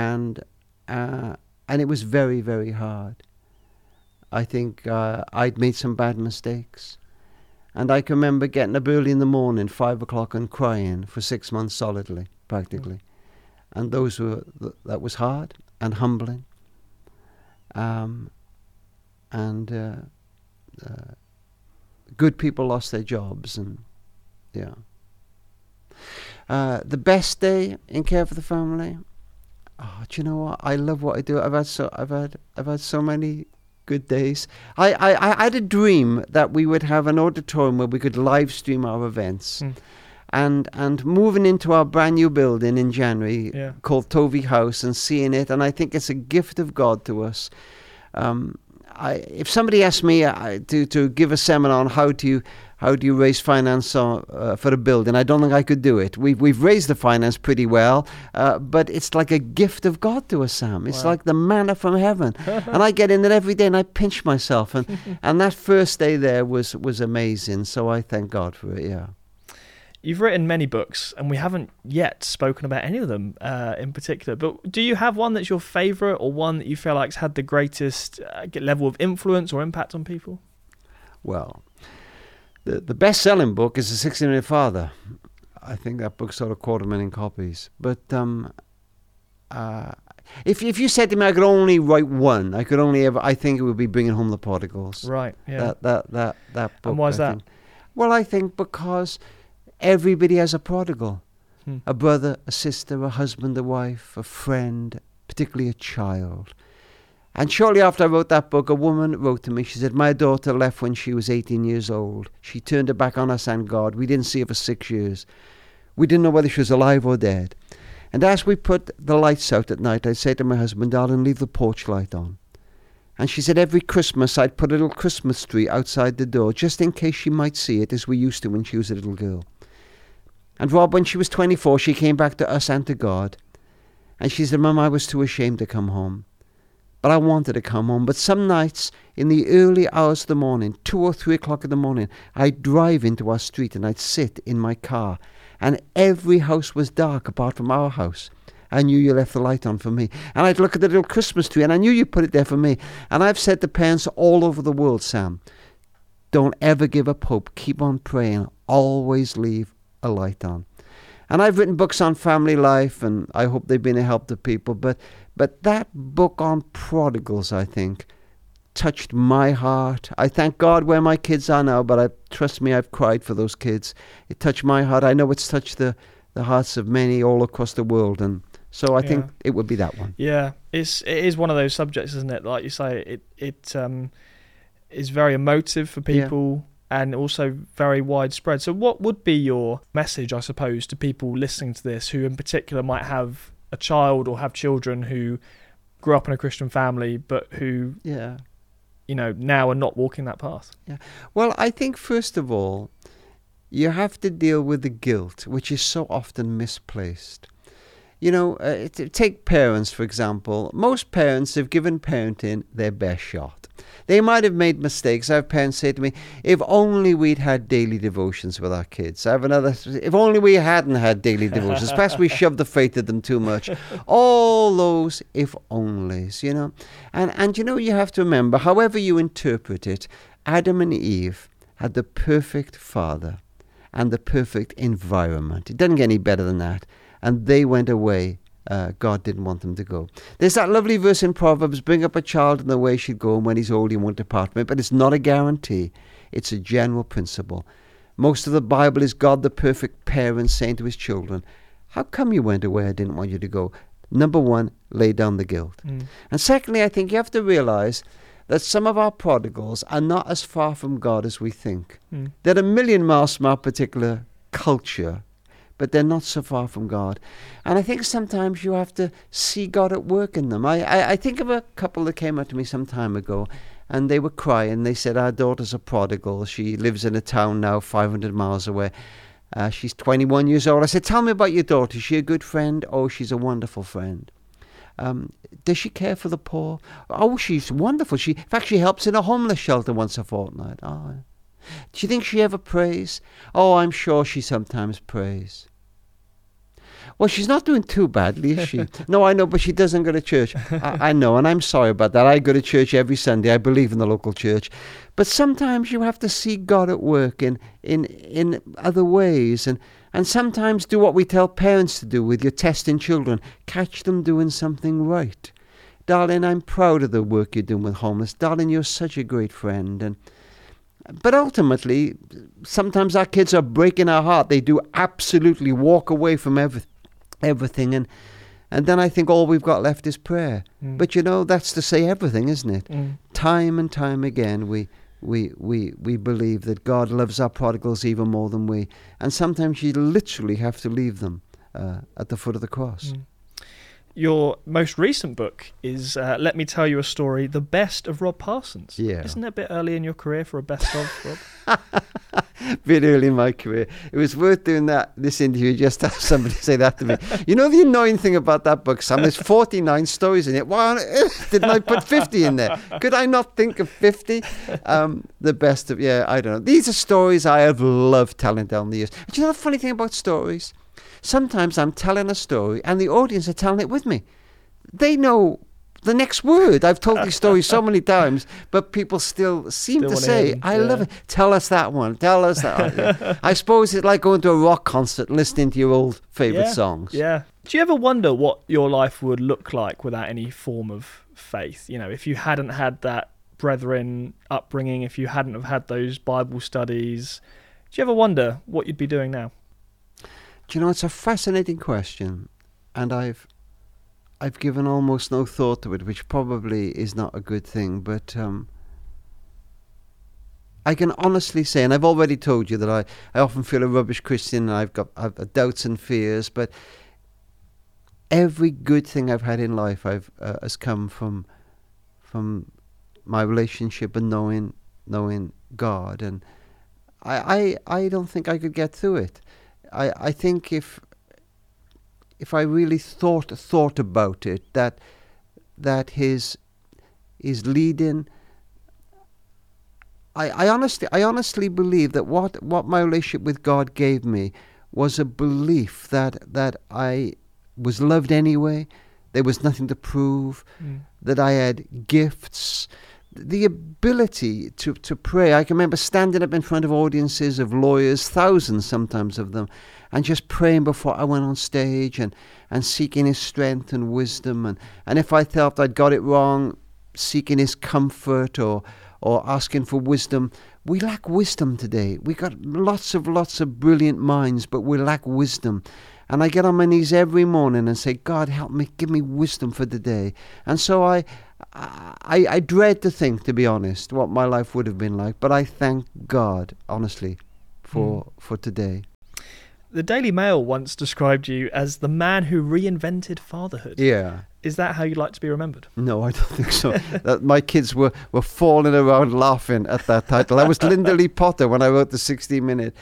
it was very, very hard. I think I'd made some bad mistakes. And I can remember getting up early in the morning, 5 o'clock, and crying for 6 months solidly, practically. And that was hard and humbling. Good people lost their jobs, and yeah. The best day in Care for the Family. Oh, do you know what? I love what I do. I've had so many good days. I had a dream that we would have an auditorium where we could live stream our events. And moving into our brand new building in January called Tovey House and seeing it, and I think it's a gift of God to us. If somebody asked me to give a seminar on how do you raise finance for a building, I don't think I could do it. We've raised the finance pretty well, but it's like a gift of God to us, Sam. It's like the manna from heaven. And I get in there every day and I pinch myself. And that first day there was amazing. So I thank God for it, yeah. You've written many books, and we haven't yet spoken about any of them in particular. But do you have one that's your favourite, or one that you feel like's had the greatest level of influence or impact on people? Well, the best-selling book is The 16-Minute Father. I think that book sold 250,000 copies. But if you said to me I could only write one, I think it would be Bringing Home the Prodigals. Right. Yeah. That book. And why is that? Well, I think because everybody has a prodigal. A brother, a sister, a husband, a wife, a friend, particularly a child. And shortly after I wrote that book, a woman wrote to me. She said, my daughter left when she was 18 years old. She turned her back on us and God. We didn't see her for 6 years. We didn't know whether she was alive or dead. And as we put the lights out at night, I'd say to my husband, darling, leave the porch light on. And she said every Christmas I'd put a little Christmas tree outside the door, just in case she might see it, as we used to when she was a little girl. And Rob, when she was 24, she came back to us and to God. And she said, Mum, I was too ashamed to come home. But I wanted to come home. But some nights, in the early hours of the morning, 2 or 3 o'clock in the morning, I'd drive into our street and I'd sit in my car. And every house was dark apart from our house. I knew you left the light on for me. And I'd look at the little Christmas tree and I knew you put it there for me. And I've said to parents all over the world, Sam, don't ever give up hope. Keep on praying. Always leave a light on. And I've written books on family life, and I hope they've been a help to people. But that book on prodigals, I think, touched my heart. I thank God where my kids are now, but trust me, I've cried for those kids. It touched my heart. I know it's touched the hearts of many all across the world, and so I think it would be that one. Yeah, it is one of those subjects, isn't it? Like you say, it is very emotive for people. Yeah. And also very widespread. So what would be your message, I suppose, to people listening to this who in particular might have a child or have children who grew up in a Christian family but who, now are not walking that path? Yeah. Well, I think, first of all, you have to deal with the guilt, which is so often misplaced. Take parents, for example. Most parents have given parenting their best shot. They might have made mistakes. I have parents say to me, if only we'd had daily devotions with our kids. I have another, if only we hadn't had daily devotions. Perhaps we shoved the faith at them too much. All those if onlys, And you have to remember, however you interpret it, Adam and Eve had the perfect father and the perfect environment. It doesn't get any better than that. And they went away. God didn't want them to go. There's that lovely verse in Proverbs, bring up a child in the way he should go, and when he's old he won't depart from it. But it's not a guarantee. It's a general principle. Most of the Bible is God, the perfect parent, saying to his children, how come you went away? I didn't want you to go. Number one, lay down the guilt. And secondly, I think you have to realize that some of our prodigals are not as far from God as we think. They're a million miles from our particular culture, but they're not so far from God. And I think sometimes you have to see God at work in them. I think of a couple that came up to me some time ago, and they were crying. They said, our daughter's a prodigal. She lives in a town now 500 miles away. She's 21 years old. I said, tell me about your daughter. Is she a good friend? Oh, she's a wonderful friend. Does she care for the poor? Oh, she's wonderful. In fact, she helps in a homeless shelter once a fortnight. Oh. Do you think she ever prays? Oh, I'm sure she sometimes prays. Well, she's not doing too badly, is she? No, I know, but she doesn't go to church. I know, and I'm sorry about that. I go to church every Sunday. I believe in the local church. But sometimes you have to see God at work in other ways. And sometimes do what we tell parents to do with your testing children. Catch them doing something right. Darling, I'm proud of the work you're doing with homeless. Darling, you're such a great friend. But ultimately, sometimes our kids are breaking our heart. They do absolutely walk away from everything. And then I think all we've got left is prayer. But that's to say everything, isn't it? Time and time again, we believe that God loves our prodigals even more than we. And sometimes you literally have to leave them at the foot of the cross. Your most recent book is Let Me Tell You a Story, The Best of Rob Parsons. Yeah. Isn't it a bit early in your career for a best of, Rob? Bit early in my career. It was worth doing this interview just to have somebody say that to me. You know the annoying thing about that book, Sam? There's 49 stories in it. Why on earth didn't I put 50 in there? Could I not think of 50? The best of, I don't know. These are stories I have loved telling down the years. Do you know the funny thing about stories? Sometimes I'm telling a story and the audience are telling it with me. They know the next word. I've told these stories so many times, but people still seem to say, I love it. Tell us that one. Tell us that one. I suppose it's like going to a rock concert and listening to your old favourite songs. Yeah. Do you ever wonder what your life would look like without any form of faith? If you hadn't had that brethren upbringing, if you hadn't have had those Bible studies, do you ever wonder what you'd be doing now? Do you know, it's a fascinating question, and I've given almost no thought to it, which probably is not a good thing, but I can honestly say, and I've already told you that I often feel a rubbish Christian, and I've doubts and fears, but every good thing I've had in life has come from my relationship and knowing God, and I don't think I could get through it. I think if I really thought about it, that his leading, I honestly believe that what my relationship with God gave me was a belief that I was loved anyway. There was nothing to prove. That I had gifts. The ability to pray. I can remember standing up in front of audiences of lawyers, thousands sometimes of them, and just praying before I went on stage and seeking his strength and wisdom. And if I felt I'd got it wrong, seeking his comfort or asking for wisdom. We lack wisdom today. We got lots of brilliant minds, but we lack wisdom. And I get on my knees every morning and say, God, help me, give me wisdom for the day. And so I dread to think, to be honest, what my life would have been like. But I thank God, honestly, for today. The Daily Mail once described you as the man who reinvented fatherhood. Yeah. Is that how you like to be remembered? No, I don't think so. My kids were falling around laughing at that title. I was Linda Lee Potter when I wrote the 60-minute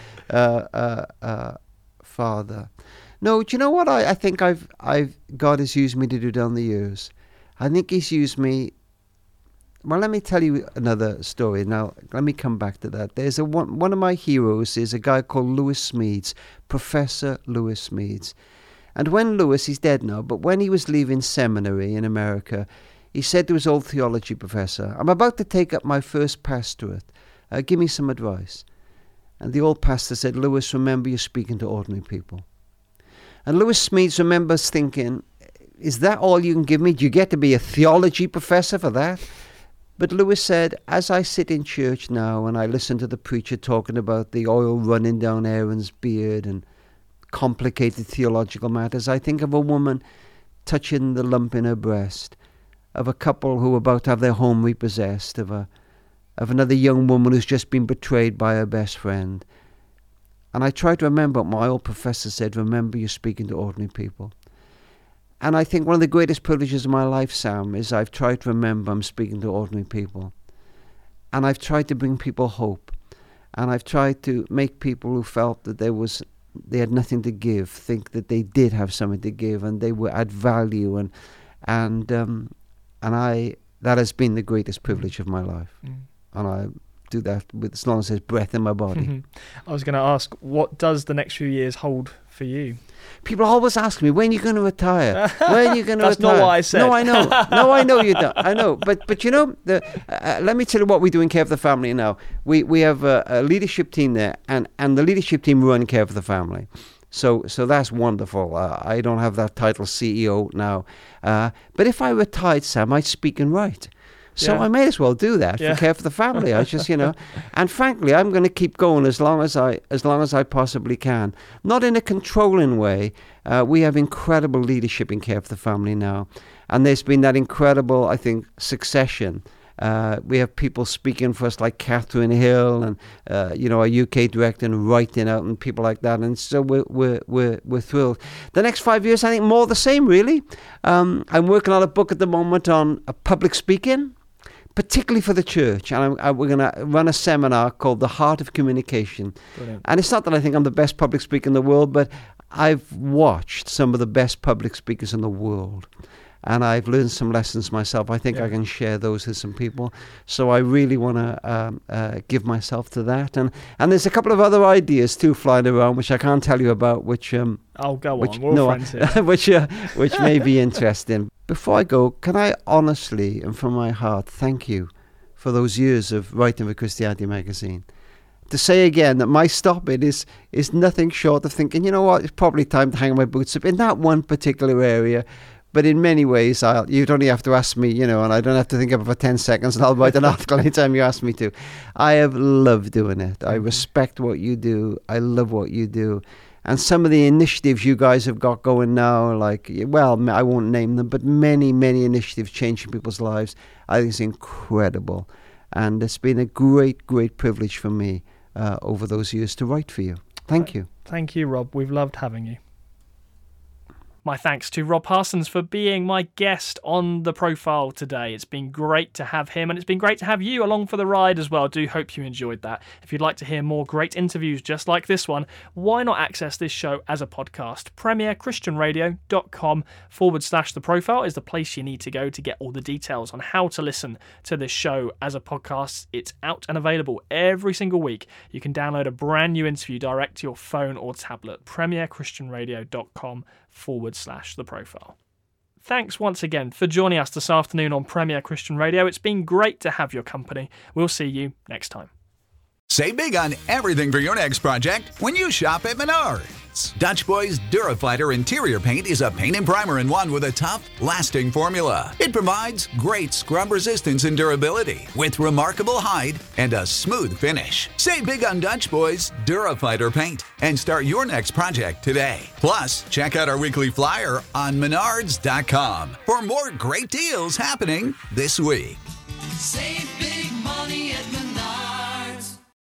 father. No, do you know what I think God has used me to do down the years? I think he's used me. Well, let me tell you another story. Now, let me come back to that. There's one of my heroes is a guy called Lewis Smedes, Professor Lewis Smedes. And when Lewis, he's dead now, but when he was leaving seminary in America, he said to his old theology professor, I'm about to take up my first pastorate. Give me some advice. And the old pastor said, Lewis, remember you're speaking to ordinary people. And Lewis Smedes remembers thinking, is that all you can give me? Do you get to be a theology professor for that? But Lewis said, as I sit in church now and I listen to the preacher talking about the oil running down Aaron's beard and complicated theological matters, I think of a woman touching the lump in her breast, of a couple who are about to have their home repossessed, of another young woman who's just been betrayed by her best friend. And I try to remember what my old professor said, remember you're speaking to ordinary people. And I think one of the greatest privileges of my life, Sam, is I've tried to remember I'm speaking to ordinary people. And I've tried to bring people hope. And I've tried to make people who felt that they had nothing to give think that they did have something to give and they would add value. And that has been the greatest privilege of my life. And I do that with as long as there's breath in my body. I was going to ask, what does the next few years hold for you? People always ask me, when are you going to retire? When are you going to retire? That's not what I said. No, I know. No, I know you don't. I know. But you know, let me tell you what we do in Care for the Family now. We have a leadership team there, and the leadership team run Care for the Family. So that's wonderful. I don't have that title CEO now. But if I retired, Sam, I'd speak and write. So I may as well do that for Care for the Family. I just, and frankly, I'm going to keep going as long as I possibly can. Not in a controlling way. We have incredible leadership in Care for the Family now, and there's been that incredible, I think, succession. We have people speaking for us like Catherine Hill and our UK director and writing out and people like that, and so we're thrilled. The next 5 years, I think, more the same really. I'm working on a book at the moment on public speaking, particularly for the church, and we're going to run a seminar called The Heart of Communication. Brilliant. And it's not that I think I'm the best public speaker in the world, but I've watched some of the best public speakers in the world, and I've learned some lessons myself. I think I can share those with some people. So I really want to give myself to that. And there's a couple of other ideas too flying around, which I can't tell you about, which... I'll go on. We're all friends here. which may be interesting. Before I go, can I honestly and from my heart thank you for those years of writing for Christianity Magazine. To say again that my stopping is nothing short of thinking, you know what, it's probably time to hang my boots up in that one particular area. But in many ways, you'd only have to ask me, and I don't have to think of it for 10 seconds, and I'll write an article anytime you ask me to. I have loved doing it. I respect what you do. I love what you do. And some of the initiatives you guys have got going now, I won't name them, but many, many initiatives changing people's lives, I think it's incredible. And it's been a great, great privilege for me over those years to write for you. Thank you. Thank you, Rob. We've loved having you. My thanks to Rob Parsons for being my guest on The Profile today. It's been great to have him, and it's been great to have you along for the ride as well. I do hope you enjoyed that. If you'd like to hear more great interviews just like this one, why not access this show as a podcast? premierchristianradio.com/The Profile is the place you need to go to get all the details on how to listen to this show as a podcast. It's out and available every single week. You can download a brand new interview direct to your phone or tablet. premierchristianradio.com/The Profile. Thanks once again for joining us this afternoon on Premier Christian Radio. It's been great to have your company. We'll see you next time. Save big on everything for your next project when you shop at Menards. Dutch Boys Durafighter Interior Paint is a paint and primer in one with a tough, lasting formula. It provides great scrub resistance and durability with remarkable hide and a smooth finish. Save big on Dutch Boys Durafighter Paint and start your next project today. Plus, check out our weekly flyer on Menards.com for more great deals happening this week. Save